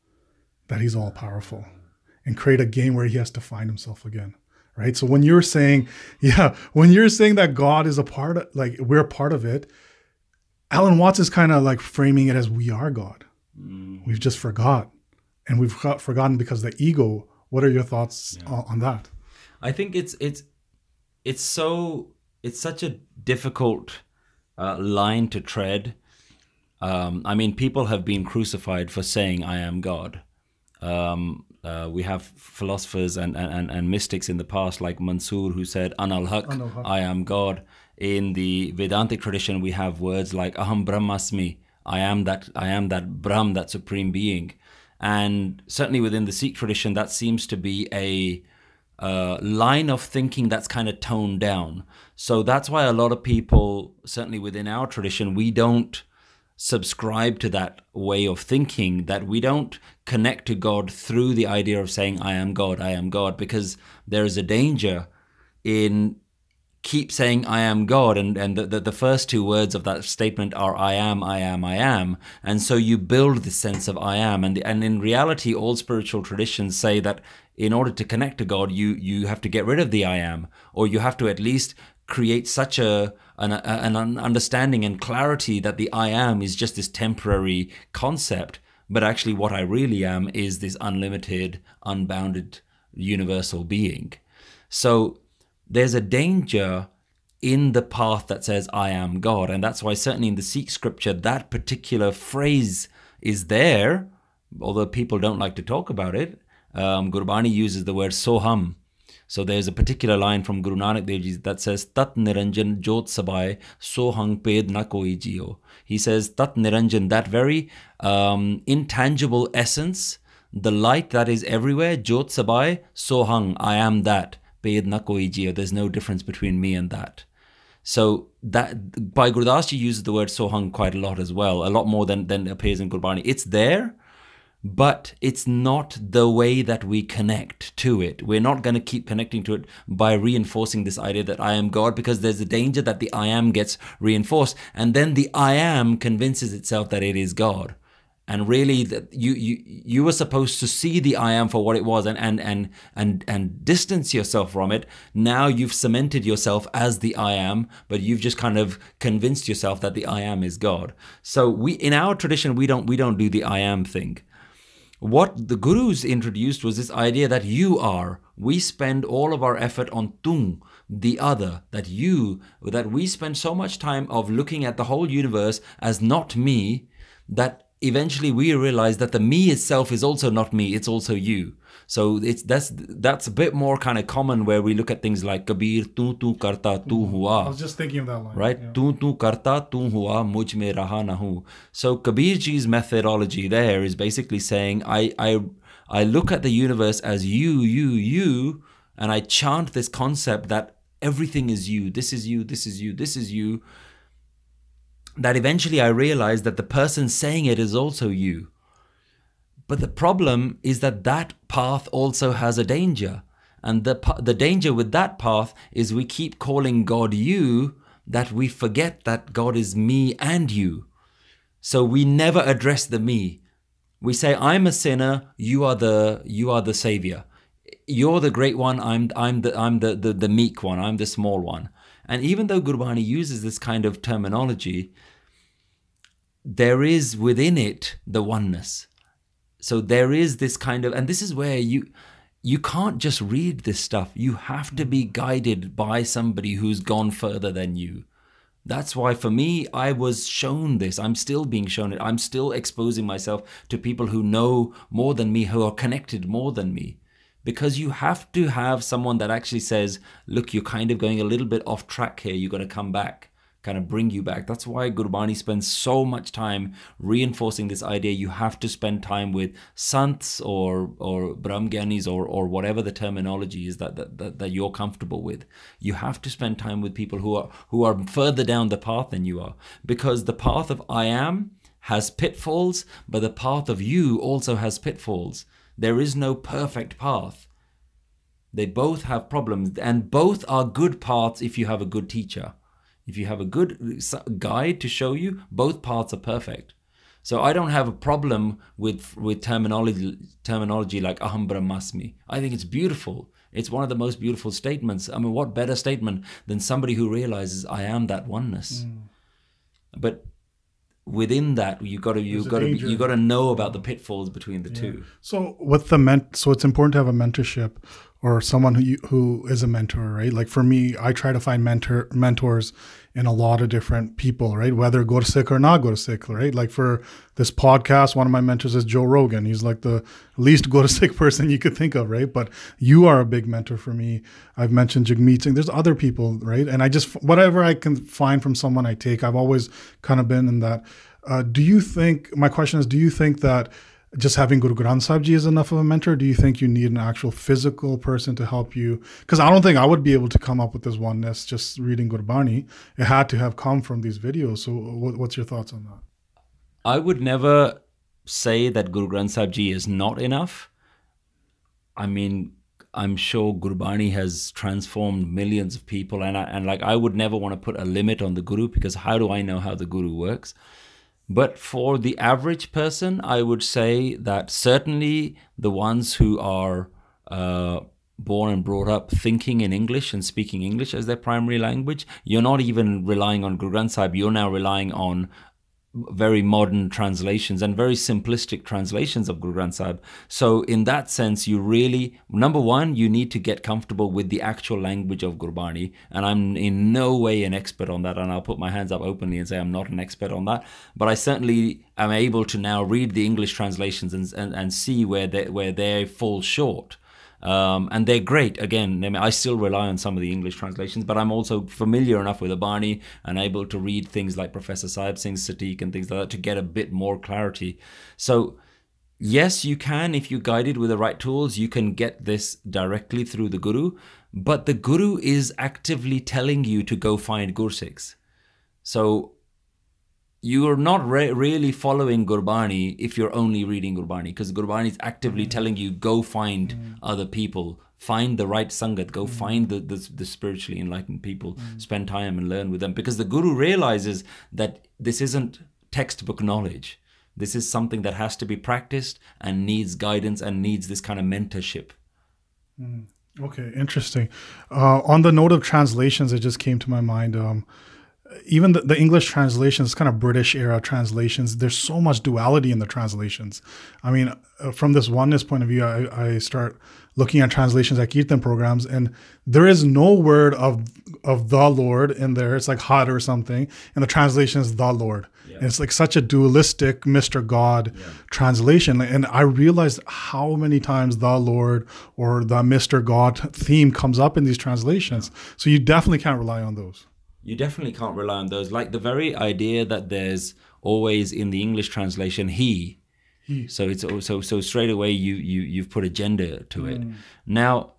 that he's all powerful and create a game where he has to find himself again. Right. So when you're saying, yeah, when you're saying that God is a part of, like, we're part of it, Alan Watts is kind of like framing it as we are God. Mm. We've just forgot. And we've got forgotten because of the ego. What are your thoughts yeah. on, on that? I think it's, it's, it's so, it's such a difficult uh, line to tread. Um, I mean, people have been crucified for saying, I am God. Um, Uh, we have philosophers and, and, and mystics in the past, like Mansoor, who said, Anal Haq, I am God. In the Vedantic tradition, we have words like Aham Brahmasmi, I am that, I am that Brahm, that supreme being. And certainly within the Sikh tradition, that seems to be a uh, line of thinking that's kind of toned down. So that's why a lot of people, certainly within our tradition, we don't subscribe to that way of thinking, that we don't connect to God through the idea of saying, I am God, I am God, because there is a danger in keep saying, I am God. And, and the, the, the first two words of that statement are, I am, I am, I am. And so you build this sense of I am. And, and in reality, all spiritual traditions say that in order to connect to God, you, you have to get rid of the I am, or you have to at least create such a an, an understanding and clarity that the I am is just this temporary concept, but actually what I really am is this unlimited, unbounded, universal being. So there's a danger in the path that says I am God, and that's why certainly in the Sikh scripture that particular phrase is there, although people don't like to talk about it. Um, Gurbani uses the word soham. So there's a particular line from Guru Nanak Dev Ji that says, Tat Niranjan Jot Sabai Sohang Ped Na Koi Jio. He says, Tat Niranjan, that very um, intangible essence, the light that is everywhere, Jot Sabai Sohang, I am that, Ped Na Koi Jio. There's no difference between me and that. So that, Bhai Gurdas Ji uses the word Sohang quite a lot as well, a lot more than, than appears in Gurbani. It's there, but it's not the way that we connect to it. We're not going to keep connecting to it by reinforcing this idea that I am God, because there's a danger that the I am gets reinforced, and then the I am convinces itself that it is God. And really, that you you you were supposed to see the I am for what it was, and and and and and distance yourself from it. Now you've cemented yourself as the I am, but you've just kind of convinced yourself that the I am is God. So we, in our tradition, we don't we don't do the I am thing. What the Gurus introduced was this idea that you are. We spend all of our effort on tung, the other, that you, that we spend so much time of looking at the whole universe as not me, that eventually we realize that the me itself is also not me, it's also you. So it's that's that's a bit more kind of common, where we look at things like Kabir, tu tu karta tu hua. I was just thinking of that line. Right? Yeah. Tu tu karta tu hua, mujh mein raha na hu. So Kabir Ji's methodology there is basically saying, I, I, I look at the universe as you, you, you, and I chant this concept that everything is you, this is you, this is you, this is you, that eventually I realize that the person saying it is also you. But the problem is that that path also has a danger. And the, the danger with that path is we keep calling God you, that we forget that God is me and you. So we never address the me. We say, I'm a sinner, you are the, you are the savior. You're the great one, I'm, I'm, the, I'm the, the, the meek one, I'm the small one. And even though Gurbani uses this kind of terminology, there is within it the oneness. So there is this kind of, and this is where you you can't just read this stuff. You have to be guided by somebody who's gone further than you. That's why for me, I was shown this. I'm still being shown it. I'm still exposing myself to people who know more than me, who are connected more than me. Because you have to have someone that actually says, look, you're kind of going a little bit off track here. You're going to come back, kind of bring you back. That's why Gurbani spends so much time reinforcing this idea. You have to spend time with sants or or brahmgyanis or or whatever the terminology is that, that that that you're comfortable with. You have to spend time with people who are who are further down the path than you are, because the path of I am has pitfalls, but the path of you also has pitfalls. There is no perfect path. They both have problems, and both are good paths if you have a good teacher. If you have a good guide to show you, both paths are perfect. So I don't have a problem with with terminology terminology like Aham Brahmasmi. I think it's beautiful. It's one of the most beautiful statements. I mean, what better statement than somebody who realizes I am that oneness? Mm. But within that, you got to you got to you got to know about the pitfalls between the yeah. two. So with the ment, so it's important to have a mentorship or someone who you, who is a mentor, right? Like for me, I try to find mentor mentors in a lot of different people, right? Whether Gursikh or not Gursikh, right? Like for this podcast, one of my mentors is Joe Rogan. He's like the least Gursikh person you could think of, right? But you are a big mentor for me. I've mentioned Jagmeet Singh. There's other people, right? And I just, whatever I can find from someone I take, I've always kind of been in that. Uh, do you think, my question is, do you think that just having Guru Granth Sahib Ji is enough of a mentor? Do you think you need an actual physical person to help you? Because I don't think I would be able to come up with this oneness just reading Gurbani. It had to have come from these videos. So what, what's your thoughts on that? I would never say that Guru Granth Sahib Ji is not enough. I mean, I'm sure Gurbani has transformed millions of people, and I, and like I would never want to put a limit on the Guru, because how do I know how the Guru works? But for the average person, I would say that certainly the ones who are uh, born and brought up thinking in English and speaking English as their primary language, you're not even relying on Guru Granth Sahib. You're now relying on very modern translations and very simplistic translations of Guru Granth Sahib. So in that sense, you really, number one, you need to get comfortable with the actual language of Gurbani. And I'm in no way an expert on that. And I'll put my hands up openly and say I'm not an expert on that. But I certainly am able to now read the English translations and, and, and see where they, where they fall short. Um, and they're great. Again, I mean, I still rely on some of the English translations, but I'm also familiar enough with Abani and able to read things like Professor Sahib Singh's Satiq and things like that to get a bit more clarity. So yes, you can, if you're guided with the right tools, you can get this directly through the Guru, but the Guru is actively telling you to go find Gursikhs. So you're not re really following Gurbani if you're only reading Gurbani, because Gurbani is actively mm. telling you, go find mm. other people, find the right Sangat, go mm. find the, the, the spiritually enlightened people, mm. spend time and learn with them. Because the Guru realizes that this isn't textbook knowledge. This is something that has to be practiced and needs guidance and needs this kind of mentorship. Mm. Okay, interesting. Uh, on the note of translations, it just came to my mind, um, even the, the English translations, kind of British era translations, there's so much duality in the translations. I mean, uh, from this oneness point of view, I, I start looking at translations at Kirtan programs, and there is no word of of the Lord in there. It's like Had or something, and the translation is the Lord. Yeah. And it's like such a dualistic Mister God yeah. translation. And I realized how many times the Lord or the Mister God theme comes up in these translations. Yeah. So you definitely can't rely on those. You definitely can't rely on those. Like the very idea that there's always in the English translation, he. he. So it's so so straight away you you you've put a gender to it. Mm. Now,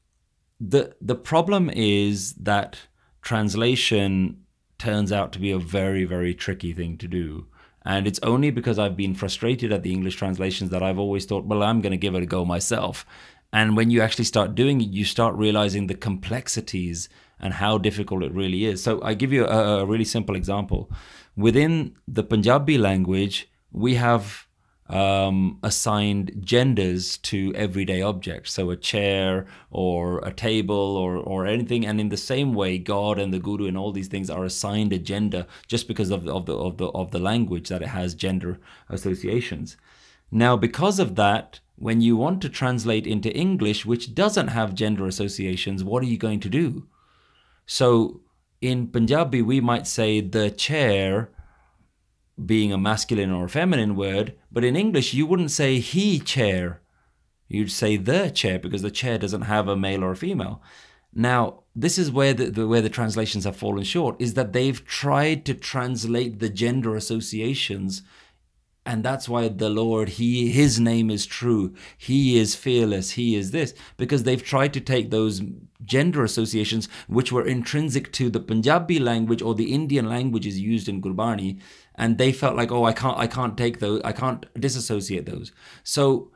the the problem is that translation turns out to be a very, very tricky thing to do. And it's only because I've been frustrated at the English translations that I've always thought, well, I'm going to give it a go myself. And when you actually start doing it, you start realizing the complexities and how difficult it really is. So I give you a, a really simple example. Within the Punjabi language, we have um, assigned genders to everyday objects, so a chair or a table or, or anything. And in the same way, God and the Guru and all these things are assigned a gender just because of the, of the of the of the language that it has gender associations. Now, because of that, when you want to translate into English, which doesn't have gender associations, what are you going to do? So in Punjabi, we might say the chair, being a masculine or a feminine word, but in English, you wouldn't say he chair. You'd say the chair because the chair doesn't have a male or a female. Now, this is where the, the where the translations have fallen short, is that they've tried to translate the gender associations. And that's why the Lord, he, his name is true. He is fearless. He is this. Because they've tried to take those gender associations, which were intrinsic to the Punjabi language or the Indian languages used in Gurbani, and they felt like, oh, I can't, I can't take those. I can't disassociate those. So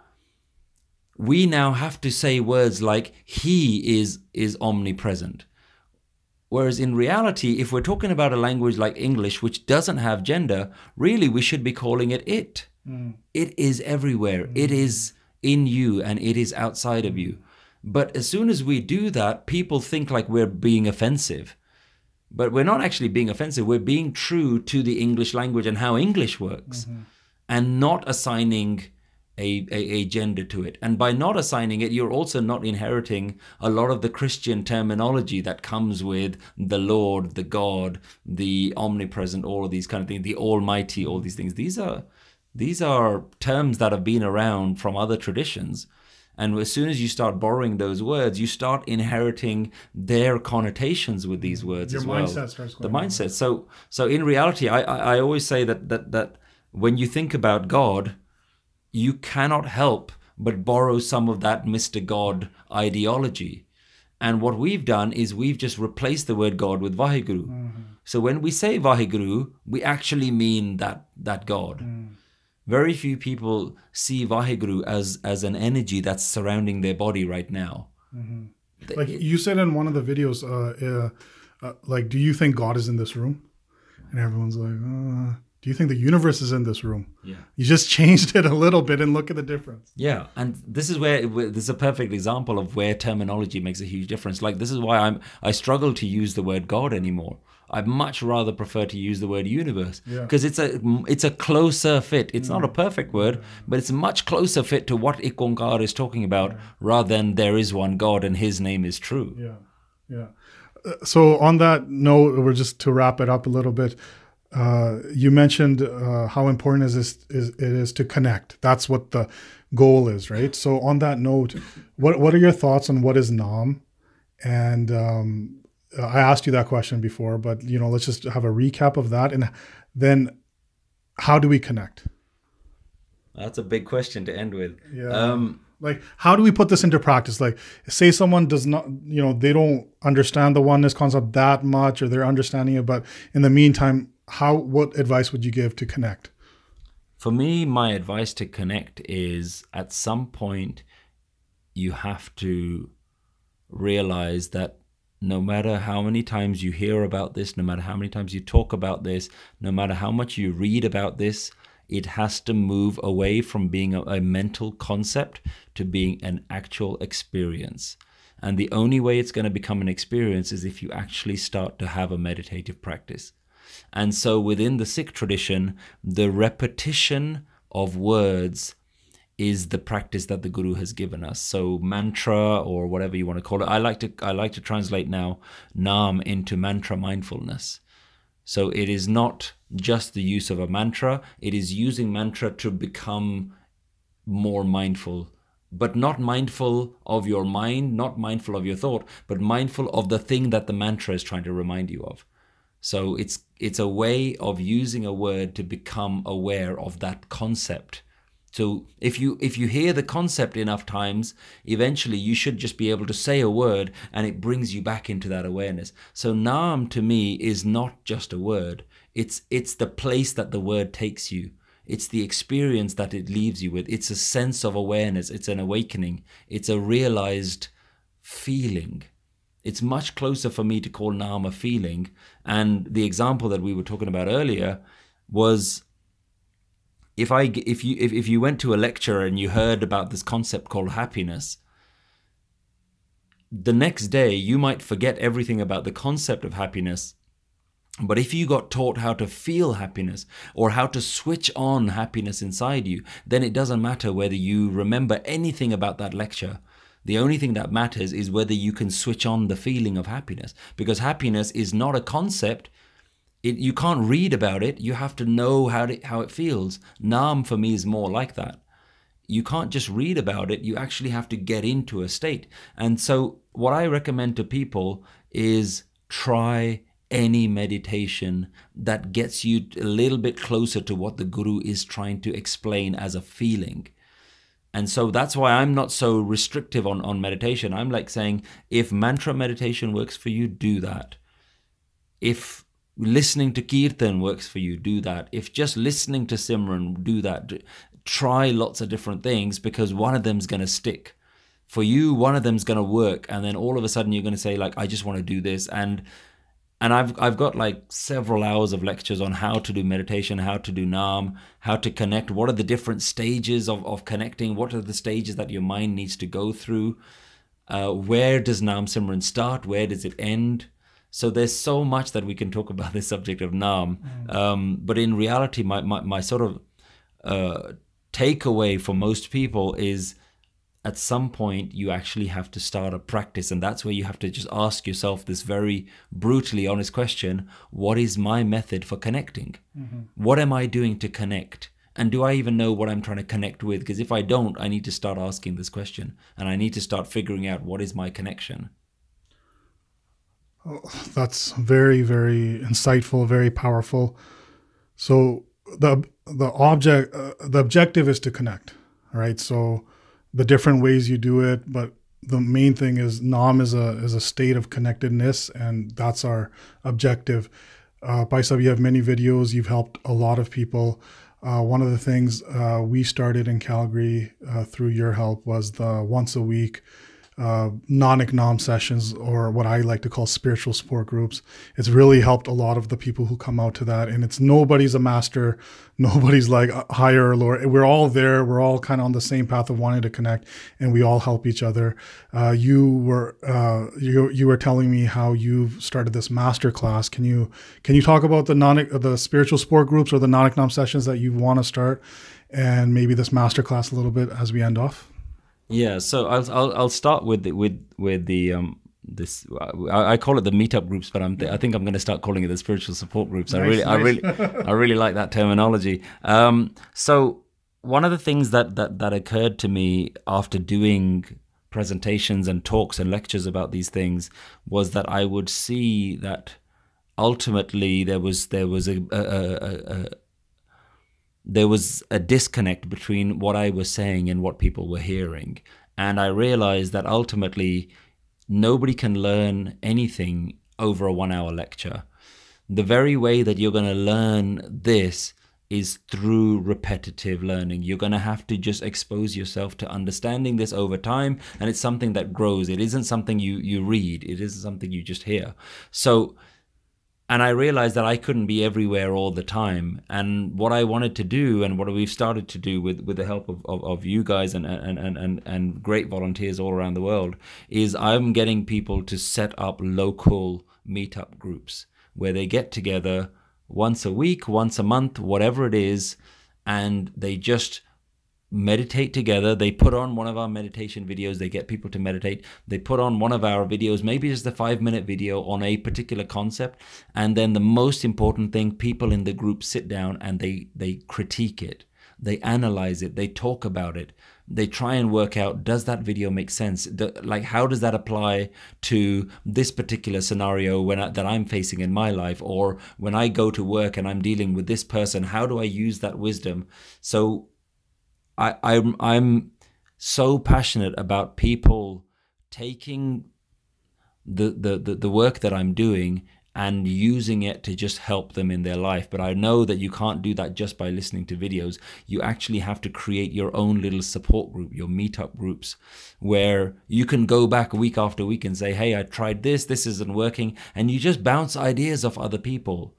we now have to say words like he is is omnipresent. Whereas in reality, if we're talking about a language like English, which doesn't have gender, really we should be calling it it. Mm. It is everywhere. Mm. It is in you and it is outside of you. But as soon as we do that, people think like we're being offensive. But we're not actually being offensive. We're being true to the English language and how English works, mm-hmm. and not assigning A, a, a gender to it. And by not assigning it, you're also not inheriting a lot of the Christian terminology that comes with the Lord, the God, the omnipresent, all of these kind of things, the Almighty, all these things. These are these are terms that have been around from other traditions. And as soon as you start borrowing those words, you start inheriting their connotations with these words Your as well. mindset starts going the mindset. On. So so in reality, I, I, I always say that that that when you think about God, you cannot help but borrow some of that Mister God ideology. And what we've done is we've just replaced the word God with Vaheguru. Mm-hmm. So when we say Vaheguru, we actually mean that that God. Mm. Very few people see Vaheguru as, as an energy that's surrounding their body right now. Mm-hmm. Like you said in one of the videos, uh, uh, uh, like, do you think God is in this room? And everyone's like, uh... do you think the universe is in this room? Yeah. You just changed it a little bit and look at the difference. Yeah. And this is where, this is a perfect example of where terminology makes a huge difference. Like, this is why I'm, I struggle to use the word God anymore. I'd much rather prefer to use the word universe, because yeah. it's a it's a closer fit. It's mm. not a perfect word, but it's a much closer fit to what Ik Onkar is talking about, yeah. rather than there is one God and his name is true. Yeah. Yeah. Uh, so on that note, we're just to wrap it up a little bit. Uh, you mentioned uh, how important is this is it is to connect. That's what the goal is, right? So on that note, what what are your thoughts on what is Naam? And um, I asked you that question before, but you know, let's just have a recap of that, and then how do we connect? That's a big question to end with. Yeah. Um, like, how do we put this into practice? Like, say someone does not, you know, they don't understand the oneness concept that much, or they're understanding it, but in the meantime, how, what advice would you give to connect? For me, my advice to connect is, at some point, you have to realize that no matter how many times you hear about this, no matter how many times you talk about this, no matter how much you read about this, it has to move away from being a, a mental concept to being an actual experience. And the only way it's going to become an experience is if you actually start to have a meditative practice. And so within the Sikh tradition, the repetition of words is the practice that the Guru has given us. So mantra, or whatever you want to call it. I like to I like to translate now Naam into mantra mindfulness. So it is not just the use of a mantra, it is using mantra to become more mindful, but not mindful of your mind, not mindful of your thought, but mindful of the thing that the mantra is trying to remind you of. So it's it's a way of using a word to become aware of that concept. So if you if you hear the concept enough times, eventually you should just be able to say a word and it brings you back into that awareness. So Naam to me is not just a word. It's it's the place that the word takes you. It's the experience that it leaves you with. It's a sense of awareness. It's an awakening. It's a realized feeling. It's much closer for me to call Naam a feeling. And the example that we were talking about earlier was if I if you if, if you went to a lecture and you heard about this concept called happiness, the next day you might forget everything about the concept of happiness. But if you got taught how to feel happiness or how to switch on happiness inside you, then it doesn't matter whether you remember anything about that lecture. The only thing that matters is whether you can switch on the feeling of happiness, because happiness is not a concept. It, you can't read about it. You have to know how it, how it feels. Naam for me is more like that. You can't just read about it. You actually have to get into a state. And so what I recommend to people is try any meditation that gets you a little bit closer to what the Guru is trying to explain as a feeling. And so that's why I'm not so restrictive on, on meditation. I'm like saying, if mantra meditation works for you, do that. If listening to Kirtan works for you, do that. If just listening to Simran, do that. Try lots of different things, because one of them's going to stick. For you, one of them's going to work. And then all of a sudden you're going to say, like, I just want to do this. And And I've I've got like several hours of lectures on how to do meditation, how to do Naam, how to connect, what are the different stages of, of connecting, what are the stages that your mind needs to go through, uh, where does Naam Simran start, where does it end? So there's so much that we can talk about this subject of Naam. Mm. Um, but in reality, my, my, my sort of uh, takeaway for most people is, at some point you actually have to start a practice, and that's where you have to just ask yourself this very brutally honest question: what is my method for connecting? Mm-hmm. What am I doing to connect? And do I even know what I'm trying to connect with? Because if I don't, I need to start asking this question, and I need to start figuring out what is my connection. Oh, that's very, very insightful, very powerful. So the the object uh, the objective is to connect, right? So the different ways you do it, but the main thing is Naam is a is a state of connectedness, and that's our objective. Uh, Bhai Sahib, you have many videos. You've helped a lot of people. Uh, one of the things uh, we started in Calgary uh, through your help was the once a week uh, Nanak Naam sessions, or what I like to call spiritual support groups. It's really helped a lot of the people who come out to that. And it's nobody's a master. Nobody's like higher or lower. We're all there. We're all kind of on the same path of wanting to connect, and we all help each other. Uh, you were uh, you you were telling me how you started this master class. Can you can you talk about the Nanak, the spiritual support groups or the Nanak Naam sessions that you want to start, and maybe this master class a little bit as we end off? Yeah, so I'll I'll, I'll start with the, with with the um this I, I call it the meetup groups, but I'm I think I'm going to start calling it the spiritual support groups. Nice, I really nice. I really I really like that terminology. Um, so one of the things that that that occurred to me after doing presentations and talks and lectures about these things was that I would see that ultimately there was there was a, a, a, a there was a disconnect between what I was saying and what people were hearing. And I realized that ultimately nobody can learn anything over a one hour lecture. The very way that you're going to learn this is through repetitive learning. You're going to have to just expose yourself to understanding this over time. And it's something that grows. It isn't something you, you read. It isn't something you just hear. So And I realized that I couldn't be everywhere all the time. And what I wanted to do, and what we've started to do with, with the help of, of, of you guys and, and, and, and, and great volunteers all around the world, is I'm getting people to set up local meetup groups where they get together once a week, once a month, whatever it is, and they just meditate together. They put on one of our meditation videos. They get people to meditate. They put on one of our videos, maybe just a five minute video on a particular concept. And then the most important thing, people in the group sit down and they, they critique it. They analyze it. They talk about it. They try and work out, does that video make sense? Do, like, how does that apply to this particular scenario when I, that I'm facing in my life? Or when I go to work and I'm dealing with this person, how do I use that wisdom? So I, I'm, I'm so passionate about people taking the, the, the, the work that I'm doing and using it to just help them in their life. But I know that you can't do that just by listening to videos. You actually have to create your own little support group, your meetup groups, where you can go back week after week and say, hey, I tried this, this isn't working. And you just bounce ideas off other people.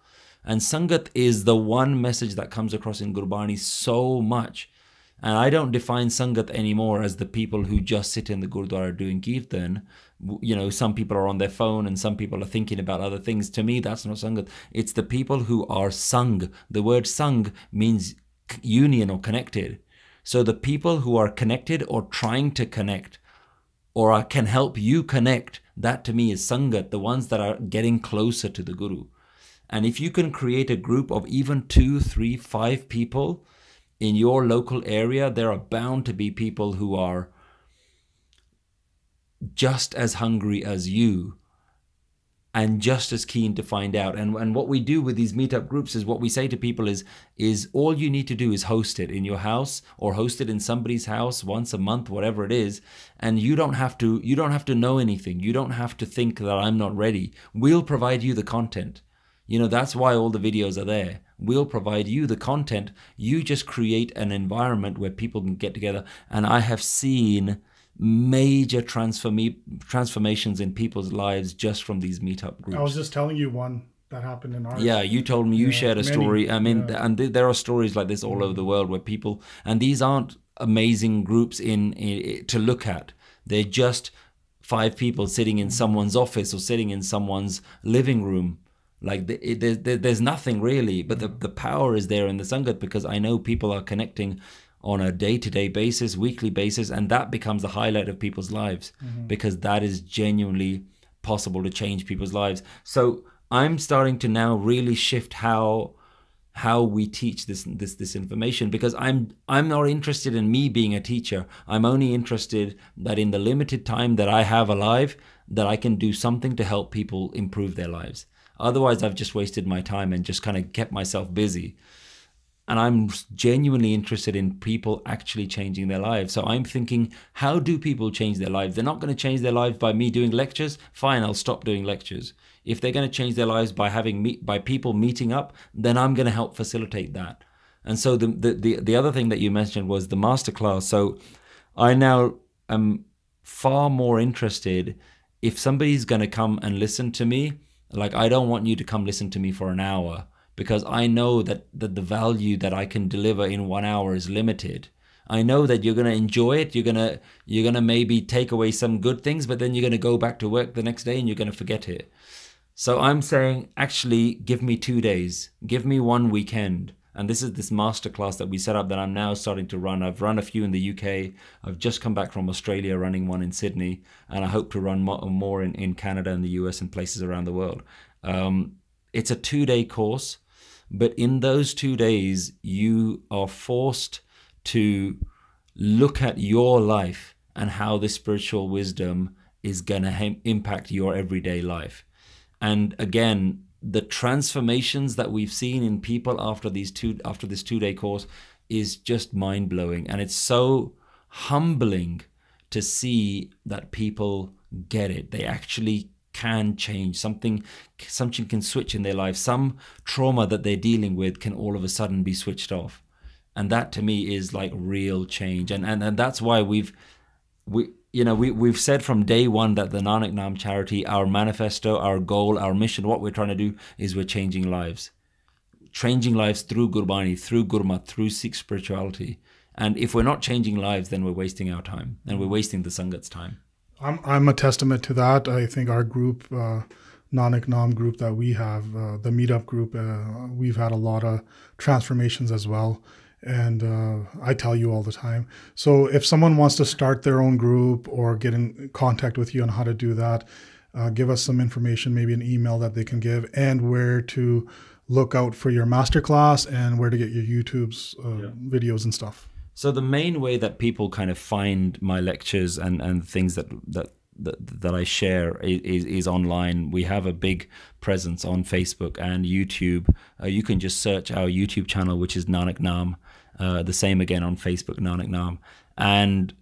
And Sangat is the one message that comes across in Gurbani so much. And I don't define Sangat anymore as the people who just sit in the Gurdwara doing Kirtan. You know, some people are on their phone and some people are thinking about other things. To me, that's not Sangat. It's the people who are Sang. The word Sang means union or connected. So the people who are connected or trying to connect or are, can help you connect, that to me is Sangat, the ones that are getting closer to the Guru. And if you can create a group of even two, three, five people in your local area, there are bound to be people who are just as hungry as you and just as keen to find out. And, and what we do with these meetup groups is what we say to people is, is all you need to do is host it in your house or host it in somebody's house once a month, whatever it is. And you don't have to, you don't have to know anything. You don't have to think that I'm not ready. We'll provide you the content. You know, that's why all the videos are there. We'll provide you the content. You just create an environment where people can get together. And I have seen major transform- transformations in people's lives just from these meetup groups. I was just telling you one that happened in ours. Yeah, you told me, you yeah, shared a many, story. I mean, yeah. and th- there are stories like this all mm. over the world where people, and these aren't amazing groups in, in to look at. They're just five people sitting in someone's office or sitting in someone's living room. Like the, it, there, there's nothing really, but the, the power is there in the Sangat because I know people are connecting on a day-to-day basis, weekly basis, and that becomes the highlight of people's lives mm-hmm. because that is genuinely possible to change people's lives. So I'm starting to now really shift how how we teach this this this information because I'm I'm not interested in me being a teacher. I'm only interested that in the limited time that I have alive, that I can do something to help people improve their lives. Otherwise, I've just wasted my time and just kind of kept myself busy. And I'm genuinely interested in people actually changing their lives. So I'm thinking, how do people change their lives? They're not going to change their lives by me doing lectures. Fine, I'll stop doing lectures. If they're going to change their lives by having meet, by people meeting up, then I'm going to help facilitate that. And so the, the, the, the other thing that you mentioned was the masterclass. So I now am far more interested if somebody's going to come and listen to me. Like, I don't want you to come listen to me for an hour because I know that, that the value that I can deliver in one hour is limited. I know that you're going to enjoy it. You're going to you're going to maybe take away some good things, but then you're going to go back to work the next day and you're going to forget it. So I'm saying, actually, give me two days. Give me one weekend. And this is this masterclass that we set up that I'm now starting to run. I've run a few in the U K. I've just come back from Australia running one in Sydney. And I hope to run more in, in Canada and the U S and places around the world. Um, it's a two-day course. But in those two days, you are forced to look at your life and how this spiritual wisdom is going to ha- impact your everyday life. And again, the transformations that we've seen in people after these two after this two-day course is just mind-blowing. And it's so humbling to see that people get it. They actually can change. Something something can switch in their life. Some trauma that they're dealing with can all of a sudden be switched off. And that to me is like real change. And and, and that's why we've we you know we we've said from day one that the Nanak Naam charity, our manifesto, our goal, our mission, what we're trying to do is we're changing lives. Changing lives through Gurbani, through Gurmat, through Sikh spirituality. And if we're not changing lives, then we're wasting our time and we're wasting the Sangat's time. I'm I'm a testament to that. I think our group, uh, Nanak Naam group that we have, uh, the meetup group, uh, we've had a lot of transformations as well. And uh, I tell you all the time. So if someone wants to start their own group or get in contact with you on how to do that, uh, give us some information, maybe an email that they can give, and where to look out for your masterclass and where to get your YouTube's uh, yeah. videos and stuff. So the main way that people kind of find my lectures and, and things that, that that that I share is, is online. We have a big presence on Facebook and YouTube. Uh, you can just search our YouTube channel, which is Nanak Naam. Uh, the same again on Facebook, Nanak Naam. And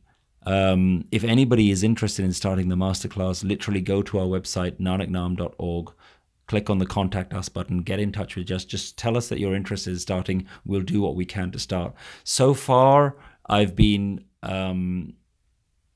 um, if anybody is interested in starting the masterclass, literally go to our website, nanak naam dot org. Click on the contact us button, get in touch with us. Just tell us that you're interested in starting. We'll do what we can to start. So far, I've been um,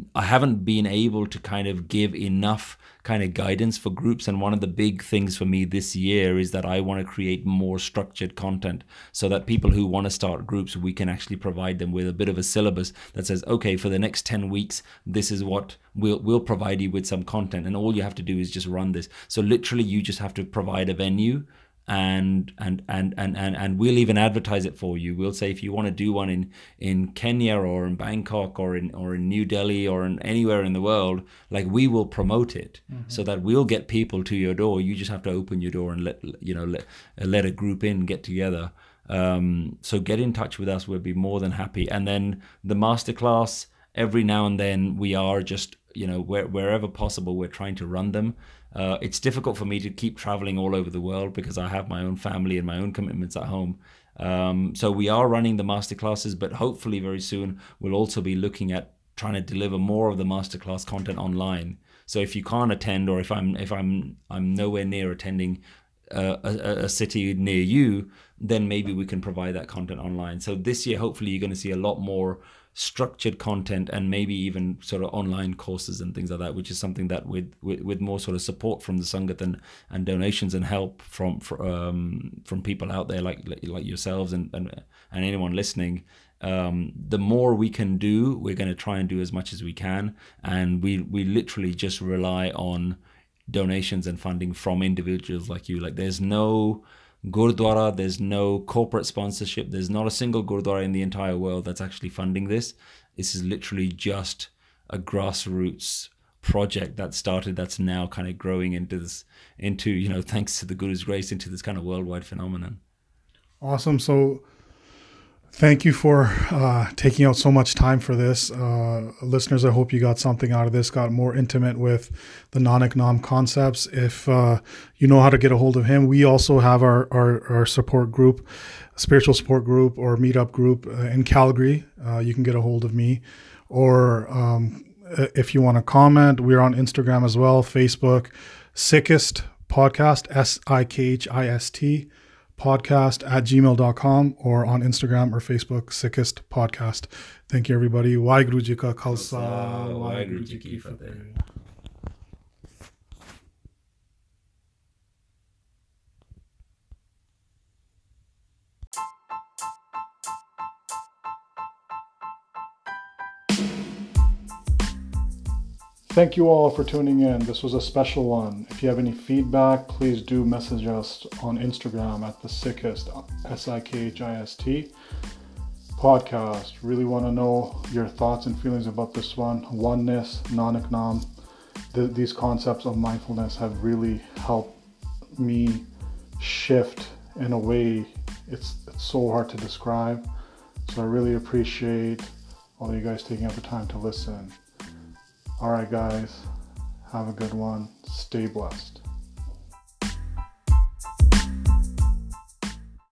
I haven't been able to kind of give enough kind of guidance for groups. And one of the big things for me this year is that I want to create more structured content so that people who want to start groups, we can actually provide them with a bit of a syllabus that says, okay, for the next ten weeks, this is what we'll, we'll provide you with some content. And all you have to do is just run this. So literally you just have to provide a venue, and and and and and and we'll even advertise it for you. We'll say, if you want to do one in in Kenya or in Bangkok or in or in New Delhi or in anywhere in the world, like, we will promote it. Mm-hmm. So that we'll get people to your door. You just have to open your door and let you know let let a group in, get together. Um, so get in touch with us. We'll be more than happy. And then the masterclass, every now and then we are just, you know, where, wherever possible, we're trying to run them. Uh, it's difficult for me to keep traveling all over the world because I have my own family and my own commitments at home. Um, so we are running the masterclasses, but hopefully very soon we'll also be looking at trying to deliver more of the masterclass content online. So if you can't attend, or if I'm if I'm I'm nowhere near attending uh, a, a city near you, then maybe we can provide that content online. So this year, hopefully, you're going to see a lot more structured content, and maybe even sort of online courses and things like that, which is something that with with, with more sort of support from the Sangat and, and donations and help from from, from people out there like like yourselves and and, and anyone listening, um, the more we can do, we're going to try and do as much as we can. And we we literally just rely on donations and funding from individuals like you. Like, there's no Gurdwara, there's no corporate sponsorship, there's not a single Gurdwara in the entire world that's actually funding this. This is literally just a grassroots project that started, that's now kind of growing into this, into, you know, thanks to the Guru's grace, into this kind of worldwide phenomenon. Awesome. So thank you for uh, taking out so much time for this. Uh, listeners, I hope you got something out of this, got more intimate with the Nanak Nam concepts. If uh, you know how to get a hold of him, we also have our, our, our support group, spiritual support group or meetup group uh, in Calgary. Uh, you can get a hold of me. Or um, if you want to comment, we're on Instagram as well, Facebook, Sikhist Podcast, S I K H I S T. podcast at gmail dot com, or on Instagram or Facebook, Sikhist Podcast. Thank you, everybody. Waheguru Ji Ka Khalsa, Waheguru Ji Ki Fateh. Thank you all for tuning in. This was a special one. If you have any feedback, please do message us on Instagram at the Sikhist, S I K H I S T, podcast. Really want to know your thoughts and feelings about this one. Oneness, Nanak Nam. The, these concepts of mindfulness have really helped me shift in a way it's, it's so hard to describe. So I really appreciate all of you guys taking out the time to listen. All right, guys, have a good one. Stay blessed.